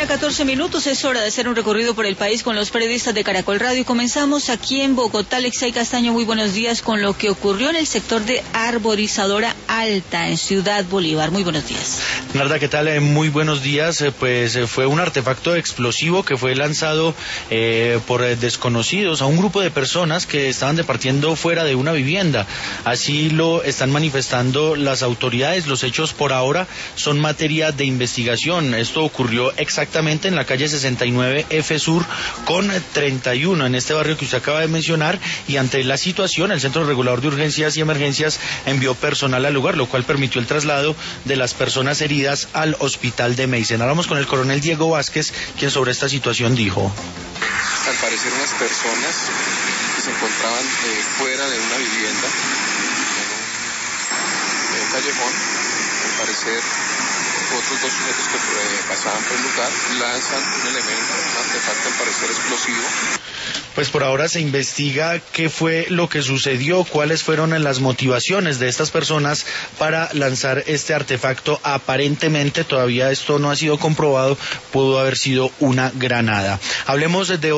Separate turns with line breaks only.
mañana, 14 minutos, es hora de hacer un recorrido por el país con los periodistas de Caracol Radio. Comenzamos aquí en Bogotá. Alexei Castaño, muy buenos días con lo que ocurrió en el sector de Arborizadora Alta, en Ciudad Bolívar. Muy buenos días.
Narda, ¿qué tal? Muy buenos días. Fue un artefacto explosivo que fue lanzado por desconocidos a un grupo de personas que estaban departiendo fuera de una vivienda. Así lo están manifestando las autoridades. Los hechos por ahora son materia de investigación. Esto ocurrió exactamente en la calle 69 F Sur con 31, en este barrio que usted acaba de mencionar, y ante la situación, el Centro Regulador de Urgencias y Emergencias envió personal al lugar, lo cual permitió el traslado de las personas heridas al hospital de Meisen. Hablamos con el coronel Diego Vázquez, quien sobre esta situación dijo:
al parecer unas personas que se encontraban fuera de una vivienda, en un callejón, al parecer otros dos sujetos que pasaban por el lugar lanzan un elemento, un artefacto al parecer explosivo.
Pues por ahora se investiga qué fue lo que sucedió, cuáles fueron las motivaciones de estas personas para lanzar este artefacto. Aparentemente, todavía esto no ha sido comprobado, pudo haber sido una granada. Hablemos de